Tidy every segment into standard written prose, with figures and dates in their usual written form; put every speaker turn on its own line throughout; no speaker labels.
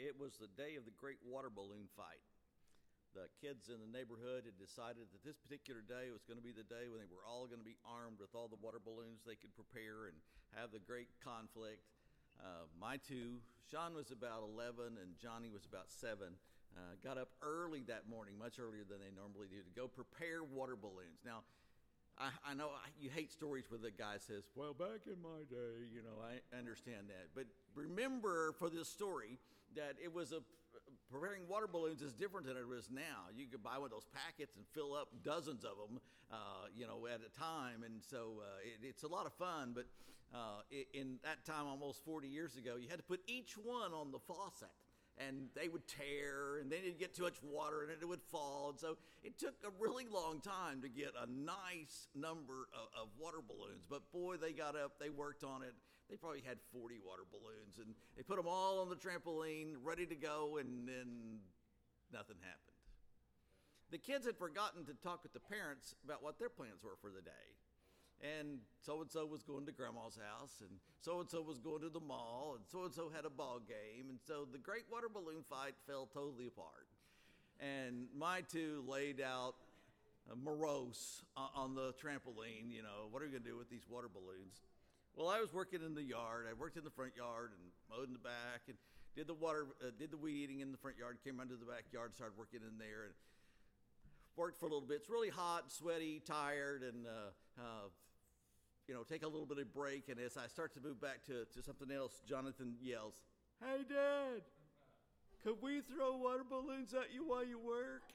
It was the day of the great water balloon fight. The kids in the neighborhood had decided that this particular day was going to be the day when they were all going to be armed with all the water balloons they could prepare and have the great conflict. My two, Sean was about 11 and Johnny was about 7, got up early that morning, much earlier than they normally do, to go prepare water balloons. Now, I know you hate stories where the guy says, well, back in my day, I understand that. But remember for this story that it was preparing water balloons is different than it is now. You could buy one of those packets and fill up dozens of them, at a time. And so it's a lot of fun. But in that time, almost 40 years ago, you had to put each one on the faucet. And they would tear, and then you'd get too much water, and it would fall. And so it took a really long time to get a nice number of water balloons. But boy, they got up, they worked on it. They probably had 40 water balloons, and they put them all on the trampoline, ready to go, and then nothing happened. The kids had forgotten to talk with the parents about what their plans were for the day. And so-and-so was going to grandma's house, and so-and-so was going to the mall, and so-and-so had a ball game. And so the great water balloon fight fell totally apart. And my two laid out morose on the trampoline, what are we going to do with these water balloons? Well, I was working in the yard. I worked in the front yard and mowed in the back and did the weed eating in the front yard, came around to the backyard, started working in there, and worked for a little bit. It's really hot, sweaty, tired, and take a little bit of break. And as I start to move back to something else, Jonathan yells, "Hey, Dad, could we throw water balloons at you while you work?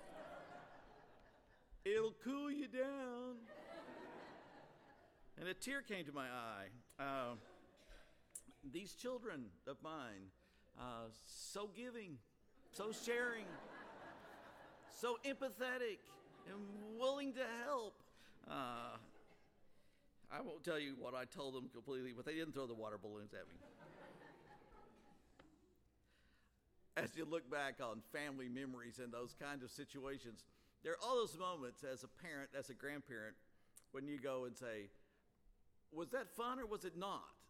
It'll cool you down." And a tear came to my eye. These children of mine, so giving, so sharing, so empathetic and willing to help. I won't tell you what I told them completely, but they didn't throw the water balloons at me. As you look back on family memories and those kinds of situations, there are all those moments as a parent, as a grandparent, when you go and say, was that fun or was it not?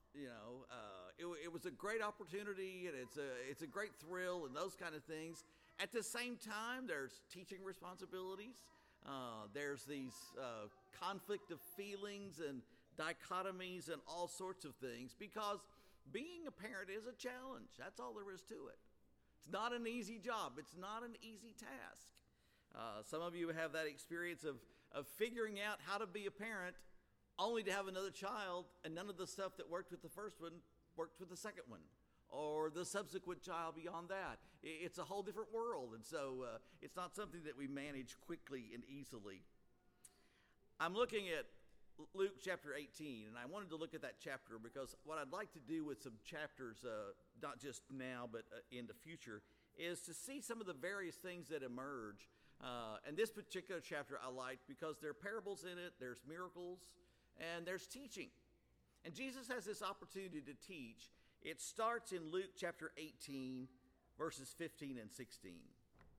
It was a great opportunity, and it's a great thrill and those kind of things. At the same time, there's teaching responsibilities. There's these conflict of feelings and dichotomies and all sorts of things, because being a parent is a challenge. That's all there is to it. It's not an easy job. It's not an easy task. Some of you have that experience of figuring out how to be a parent only to have another child, and none of the stuff that worked with the first one worked with the second one, or the subsequent child beyond that. It's a whole different world, and so it's not something that we manage quickly and easily. I'm looking at Luke chapter 18, and I wanted to look at that chapter because what I'd like to do with some chapters, not just now but in the future, is to see some of the various things that emerge. And this particular chapter I like because there are parables in it, there's miracles, and there's teaching. And Jesus has this opportunity to teach. It starts in Luke chapter 18, verses 15 and 16.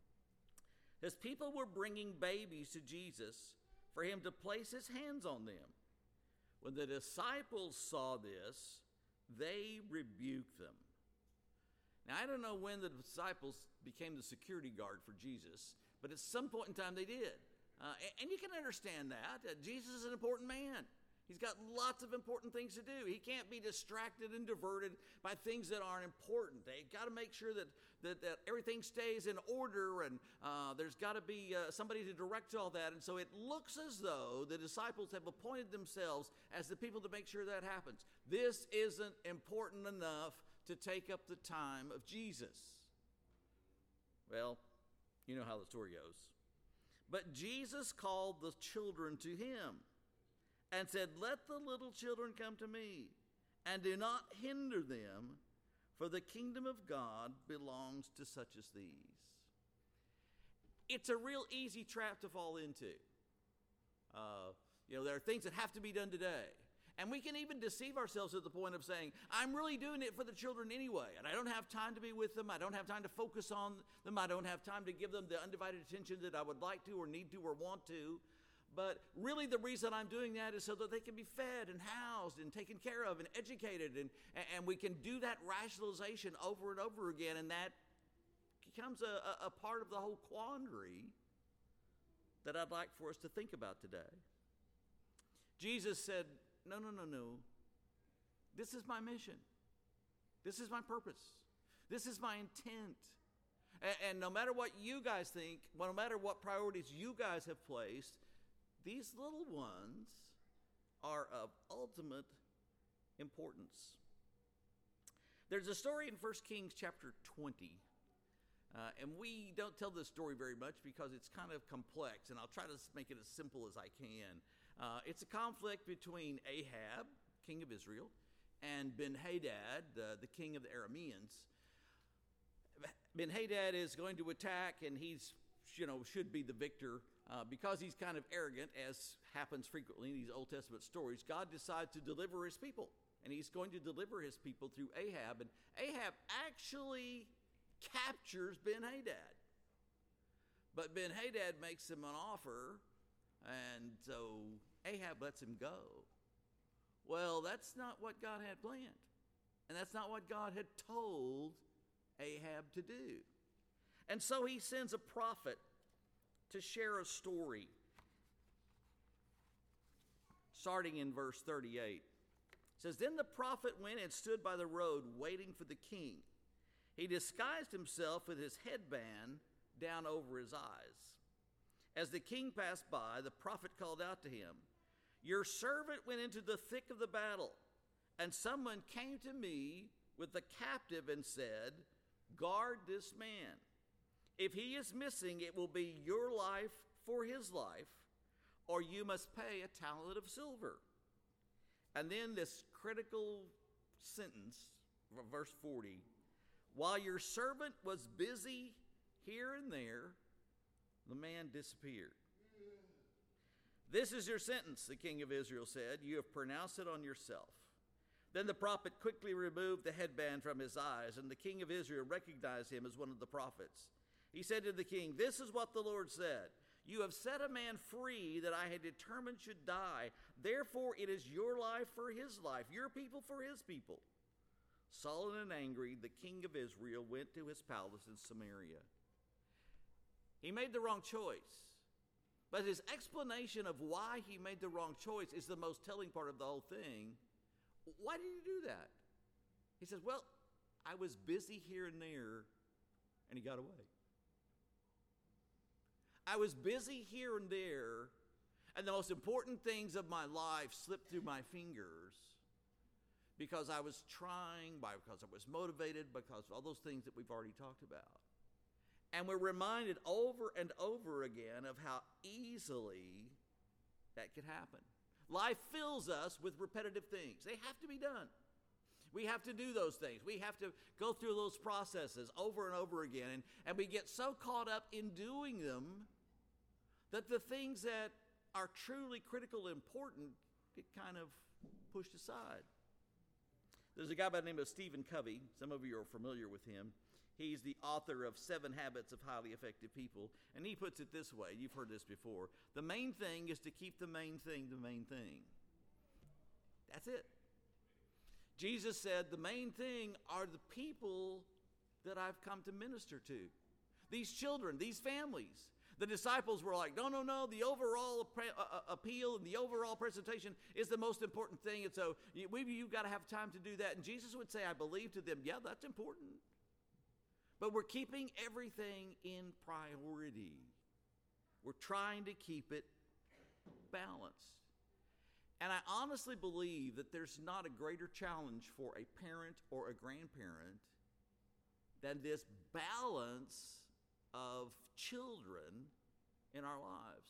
As people were bringing babies to Jesus for him to place his hands on them, when the disciples saw this, they rebuked them. Now, I don't know when the disciples became the security guard for Jesus, but at some point in time they did. And you can understand that. Jesus is an important man. He's got lots of important things to do. He can't be distracted and diverted by things that aren't important. They've got to make sure that everything stays in order, and there's got to be somebody to direct all that. And so it looks as though the disciples have appointed themselves as the people to make sure that happens. This isn't important enough to take up the time of Jesus. Well, you know how the story goes. But Jesus called the children to him and said, "Let the little children come to me, and do not hinder them, for the kingdom of God belongs to such as these." It's a real easy trap to fall into. There are things that have to be done today. And we can even deceive ourselves at the point of saying, I'm really doing it for the children anyway, and I don't have time to be with them. I don't have time to focus on them. I don't have time to give them the undivided attention that I would like to or need to or want to. But really the reason I'm doing that is so that they can be fed and housed and taken care of and educated. And we can do that rationalization over and over again. And that becomes a part of the whole quandary that I'd like for us to think about today. Jesus said, no. This is my mission. This is my purpose. This is my intent. And no matter what you guys think, no matter what priorities you guys have placed, these little ones are of ultimate importance. There's a story in 1 Kings chapter 20. And we don't tell this story very much because it's kind of complex, and I'll try to make it as simple as I can. It's a conflict between Ahab, king of Israel, and Ben-Hadad, the king of the Arameans. Ben-Hadad is going to attack, and he's, should be the victor. Because he's kind of arrogant, as happens frequently in these Old Testament stories, God decides to deliver his people. And he's going to deliver his people through Ahab. And Ahab actually captures Ben-Hadad. But Ben-Hadad makes him an offer, and so Ahab lets him go. Well, that's not what God had planned. And that's not what God had told Ahab to do. And so he sends a prophet to share a story. Starting in verse 38. It says, Then the prophet went and stood by the road waiting for the king. He disguised himself with his headband down over his eyes. As the king passed by, the prophet called out to him, Your servant went into the thick of the battle, and someone came to me with the captive and said, Guard this man. If he is missing, it will be your life for his life, or you must pay a talent of silver. And then this critical sentence, verse 40, While your servant was busy here and there, the man disappeared. This is your sentence, the king of Israel said. You have pronounced it on yourself. Then the prophet quickly removed the headband from his eyes, and the king of Israel recognized him as one of the prophets. He said to the king, This is what the Lord said. You have set a man free that I had determined should die. Therefore it is your life for his life, your people for his people. Sullen and angry, the king of Israel went to his palace in Samaria. He made the wrong choice. But his explanation of why he made the wrong choice is the most telling part of the whole thing. Why did he do that? He says, well, I was busy here and there, and he got away. I was busy here and there, and the most important things of my life slipped through my fingers because I was trying, because I was motivated, because of all those things that we've already talked about. And we're reminded over and over again of how easily that could happen. Life fills us with repetitive things. They have to be done. We have to do those things. We have to go through those processes over and over again. And we get so caught up in doing them that the things that are truly critical and important get kind of pushed aside. There's a guy by the name of Stephen Covey. Some of you are familiar with him. He's the author of 7 Habits of Highly Effective People. And he puts it this way. You've heard this before. The main thing is to keep the main thing the main thing. That's it. Jesus said the main thing are the people that I've come to minister to. These children, these families. The disciples were like, no. The overall appeal and the overall presentation is the most important thing. And so you've got to have time to do that. And Jesus would say, I believe to them, yeah, that's important. But we're keeping everything in priority. We're trying to keep it balanced. And I honestly believe that there's not a greater challenge for a parent or a grandparent than this balance of children in our lives.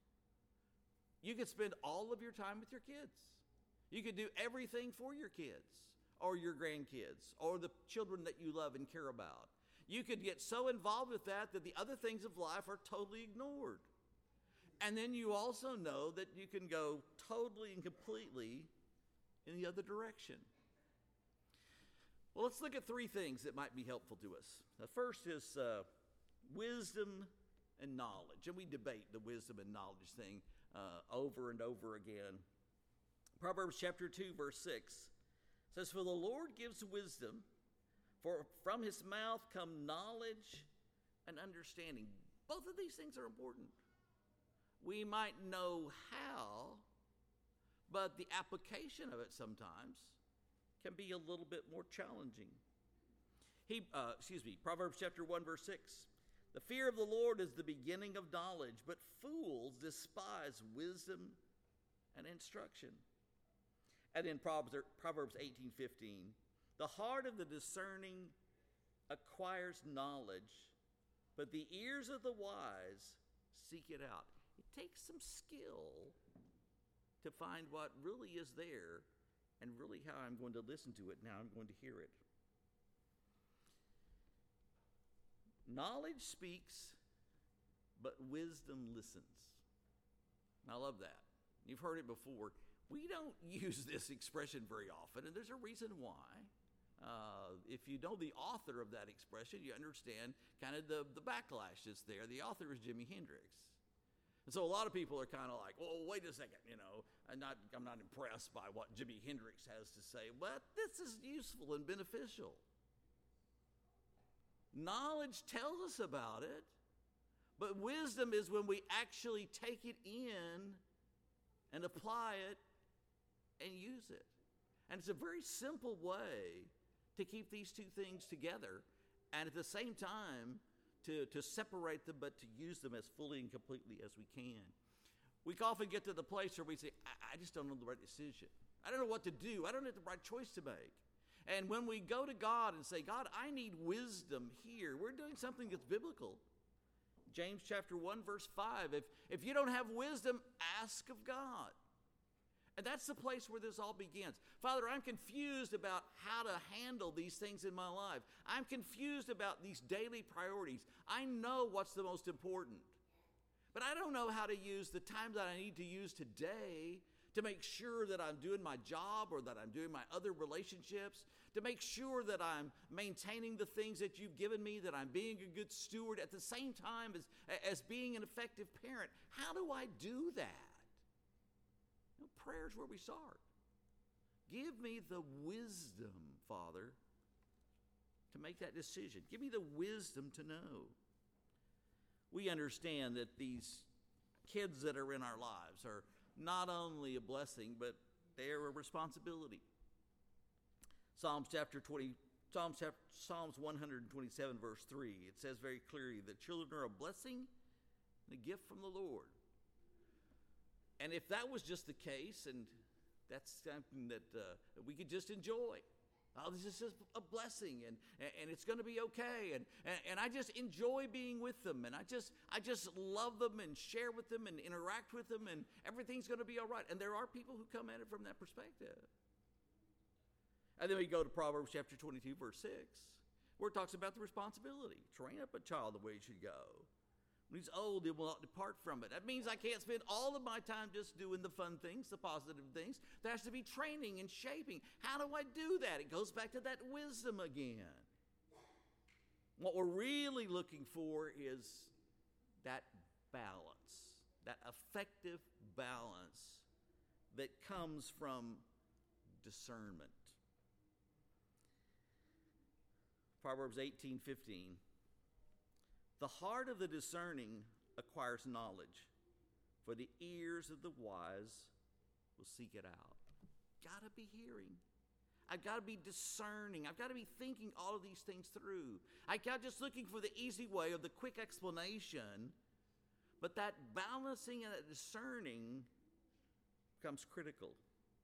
You could spend all of your time with your kids. You could do everything for your kids or your grandkids or the children that you love and care about. You could get so involved with that the other things of life are totally ignored. And then you also know that you can go totally and completely in the other direction. Well, let's look at 3 things that might be helpful to us. The first is wisdom and knowledge. And we debate the wisdom and knowledge thing over and over again. Proverbs chapter 2, verse 6 says, "For the Lord gives wisdom, for from his mouth come knowledge and understanding." Both of these things are important. We might know how, but the application of it sometimes can be a little bit more challenging. Proverbs chapter 1, verse 6. "The fear of the Lord is the beginning of knowledge, but fools despise wisdom and instruction." And in Proverbs 18:15, "The heart of the discerning acquires knowledge, but the ears of the wise seek it out." It takes some skill to find what really is there and really how I'm going to listen to it, now I'm going to hear it. Knowledge speaks, but wisdom listens. I love that. You've heard it before. We don't use this expression very often, and there's a reason why. If you know the author of that expression, you understand kind of the backlash that's there. The author is Jimi Hendrix. And so a lot of people are kind of like, "Well, wait a second, I'm not impressed by what Jimi Hendrix has to say." But this is useful and beneficial. Knowledge tells us about it, but wisdom is when we actually take it in and apply it and use it. And it's a very simple way to keep these two things together, and at the same time to separate them, but to use them as fully and completely as we can. We often get to the place where we say, I just don't know the right decision. I don't know what to do. I don't know the right choice to make. And when we go to God and say, "God, I need wisdom here," we're doing something that's biblical. James chapter 1, verse 5, if you don't have wisdom, ask of God. And that's the place where this all begins. "Father, I'm confused about how to handle these things in my life. I'm confused about these daily priorities. I know what's the most important, but I don't know how to use the time that I need to use today to make sure that I'm doing my job or that I'm doing my other relationships, to make sure that I'm maintaining the things that you've given me, that I'm being a good steward at the same time as being an effective parent. How do I do that?" Prayer is where we start. Give me the wisdom, Father, to make that decision. Give me the wisdom to know. We understand that these kids that are in our lives are not only a blessing, but they are a responsibility. Psalms 127, verse 3, it says very clearly that children are a blessing and a gift from the Lord. And if that was just the case, and that's something that we could just enjoy, this is just a blessing, and it's going to be okay, and I just enjoy being with them, and I just love them and share with them and interact with them, and everything's going to be all right. And there are people who come at it from that perspective. And then we go to Proverbs chapter 22, verse 6, where it talks about the responsibility. "Train up a child the way he should go. When he's old, he will not depart from it." That means I can't spend all of my time just doing the fun things, the positive things. There has to be training and shaping. How do I do that? It goes back to that wisdom again. What we're really looking for is that balance, that effective balance that comes from discernment. Proverbs 18:15. "The heart of the discerning acquires knowledge, for the ears of the wise will seek it out." Gotta be hearing. I've got to be discerning. I've got to be thinking all of these things through. I'm not just looking for the easy way of the quick explanation, but that balancing and that discerning becomes critical.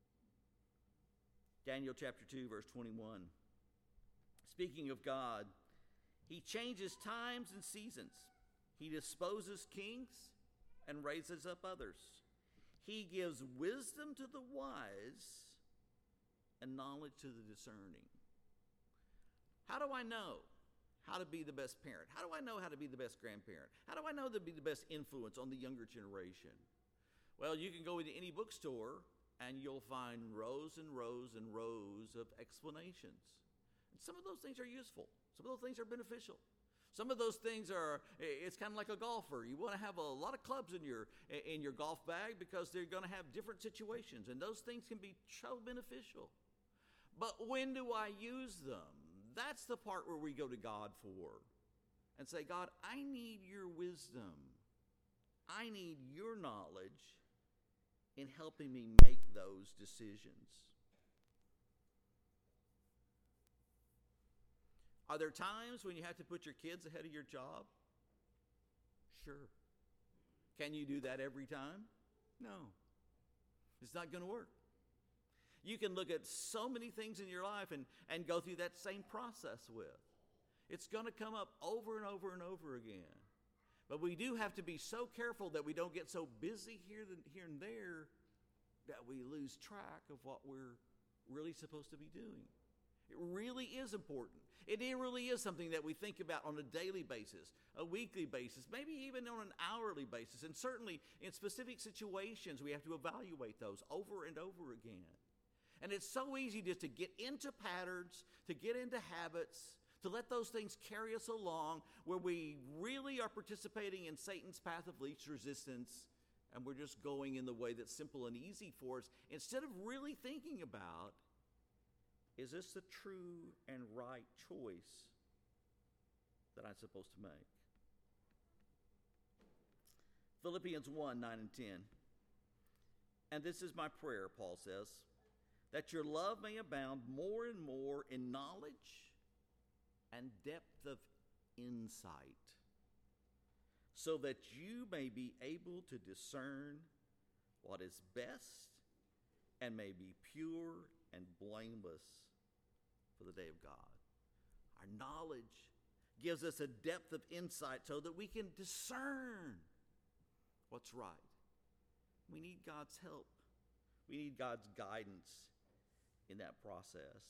Daniel chapter 2, verse 21. Speaking of God, "He changes times and seasons. He disposes kings and raises up others. He gives wisdom to the wise and knowledge to the discerning." How do I know how to be the best parent? How do I know how to be the best grandparent? How do I know to be the best influence on the younger generation? Well, you can go into any bookstore and you'll find rows and rows and rows of explanations. And some of those things are useful. Some of those things are beneficial. Some of those things it's kind of like a golfer. You want to have a lot of clubs in your golf bag because they're going to have different situations, and those things can be so beneficial. But when do I use them? That's the part where we go to God for and say, God, I need your wisdom. I need your knowledge in helping me make those decisions. Are there times when you have to put your kids ahead of your job? Sure. Can you do that every time? No. It's not going to work. You can look at so many things in your life and go through that same process with. It's going to come up over and over and over again. But we do have to be so careful that we don't get so busy here and there that we lose track of what we're really supposed to be doing. It really is important. It really is something that we think about on a daily basis, a weekly basis, maybe even on an hourly basis. And certainly in specific situations, we have to evaluate those over and over again. And it's so easy just to get into patterns, to get into habits, to let those things carry us along where we really are participating in Satan's path of least resistance, and we're just going in the way that's simple and easy for us instead of really thinking about, is this the true and right choice that I'm supposed to make? Philippians 1, 9 and 10. And this is my prayer, Paul says, that your love may abound more and more in knowledge and depth of insight, so that you may be able to discern what is best and may be pure and blameless for the day of God. Our knowledge gives us a depth of insight so that we can discern what's right. We need God's help. We need God's guidance in that process.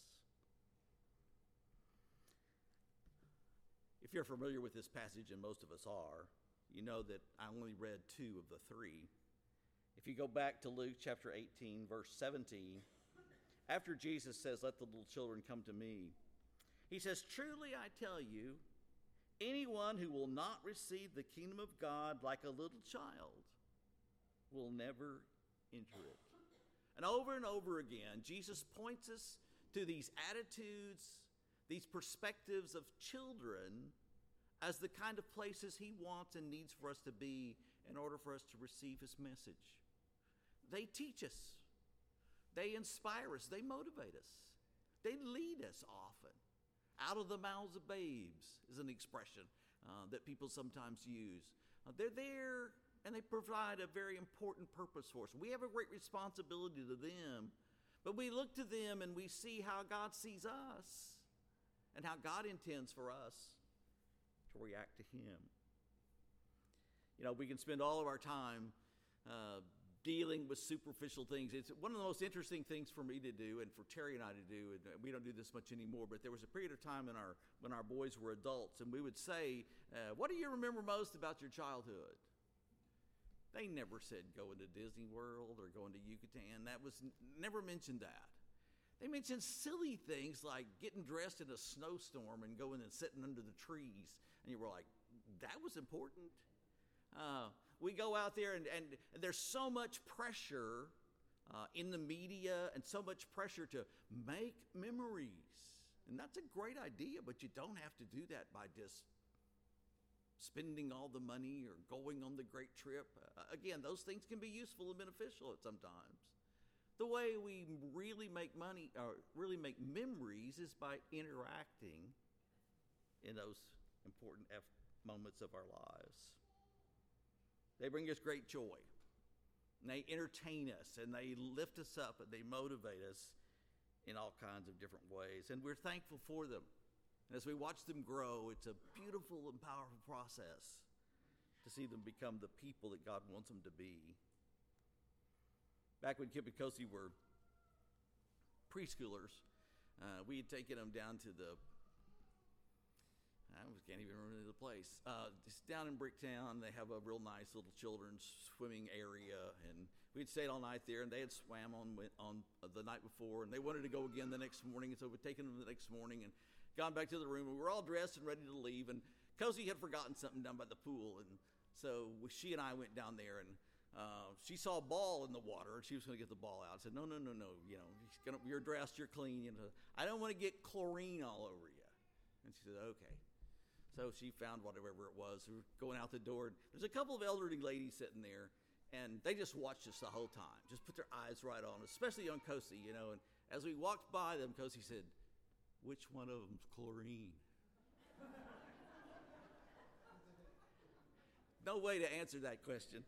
If you're familiar with this passage, and most of us are, you know that I only read 2 of the 3. If you go back to Luke chapter 18, verse 17, after Jesus says, let the little children come to me, he says, truly I tell you, anyone who will not receive the kingdom of God like a little child will never enter it. And over again, Jesus points us to these attitudes, these perspectives of children as the kind of places he wants and needs for us to be in order for us to receive his message. They teach us. They inspire us. They motivate us. They lead us often. Out of the mouths of babes is an expression that people sometimes use. They're there and they provide a very important purpose for us. We have a great responsibility to them, but we look to them and we see how God sees us and how God intends for us to react to him. You know, we can spend all of our time dealing with superficial things. It's one of the most interesting things for me to do and for Terry and I to do, and we don't do this much anymore, but there was a period of time when our boys were adults, and we would say, what do you remember most about your childhood? They never said going to Disney World or going to Yucatan. That was never mentioned that. They mentioned silly things like getting dressed in a snowstorm and going and sitting under the trees. And you were like, that was important? We go out there and there's so much pressure in the media and so much pressure to make memories. And that's a great idea, but you don't have to do that by just spending all the money or going on the great trip. Again, those things can be useful and beneficial at sometimes. The way we really make money or really make memories is by interacting in those important moments of our lives. They bring us great joy. And they entertain us and they lift us up and they motivate us in all kinds of different ways. And we're thankful for them. And as we watch them grow, it's a beautiful and powerful process to see them become the people that God wants them to be. Back when Kip and Kosi were preschoolers, we had taken them down to I can't even remember the place. It's down in Bricktown. They have a real nice little children's swimming area, and we'd stayed all night there, and they had swam on the night before, and they wanted to go again the next morning, and so we'd taken them the next morning and gone back to the room, and we were all dressed and ready to leave, and Cozy had forgotten something down by the pool, and so she and I went down there, and she saw a ball in the water, and she was going to get the ball out. I said, no, you're dressed, you're clean. I don't want to get chlorine all over you. And she said, okay. So she found whatever it was. We were going out the door. There's a couple of elderly ladies sitting there, and they just watched us the whole time, just put their eyes right on us, especially on Cozy, And as we walked by them, Cozy said, which one of them's chlorine? No way to answer that question.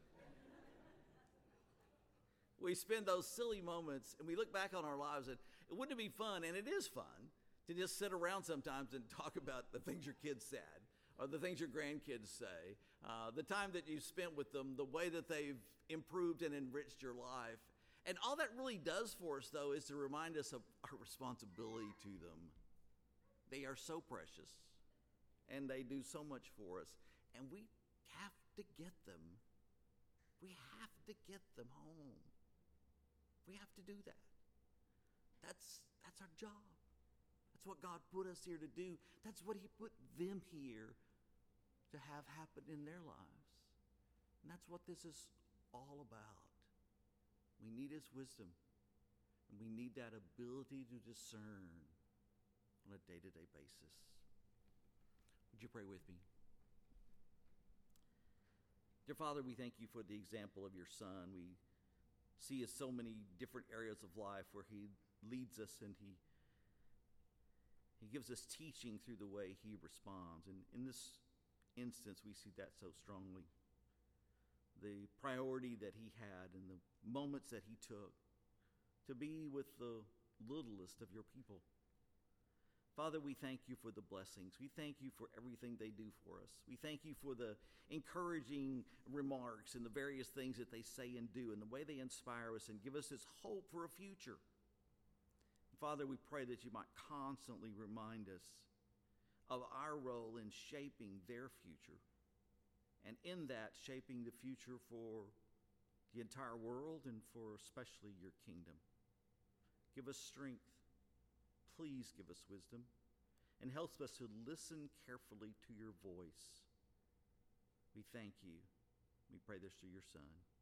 We spend those silly moments, and we look back on our lives, and wouldn't it be fun, and it is fun, to just sit around sometimes and talk about the things your kids said, or the things your grandkids say, the time that you spent with them, the way that they've improved and enriched your life. And all that really does for us, though, is to remind us of our responsibility to them. They are so precious, and they do so much for us, and we have to get them. We have to get them home. We have to do that. That's our job. That's what God put us here to do. That's what he put them here to have happen in their lives. And that's what this is all about. We need his wisdom, and we need that ability to discern on a day-to-day basis. Would you pray with me? Dear Father, we thank you for the example of your Son. We see so many different areas of life where he leads us, and he gives us teaching through the way he responds. And in this instance, we see that so strongly. The priority that he had and the moments that he took to be with the littlest of your people. Father, we thank you for the blessings. We thank you for everything they do for us. We thank you for the encouraging remarks and the various things that they say and do and the way they inspire us and give us this hope for a future. Father, we pray that you might constantly remind us of our role in shaping their future, and in that, shaping the future for the entire world and for especially your kingdom. Give us strength. Please give us wisdom, and help us to listen carefully to your voice. We thank you. We pray this through your Son.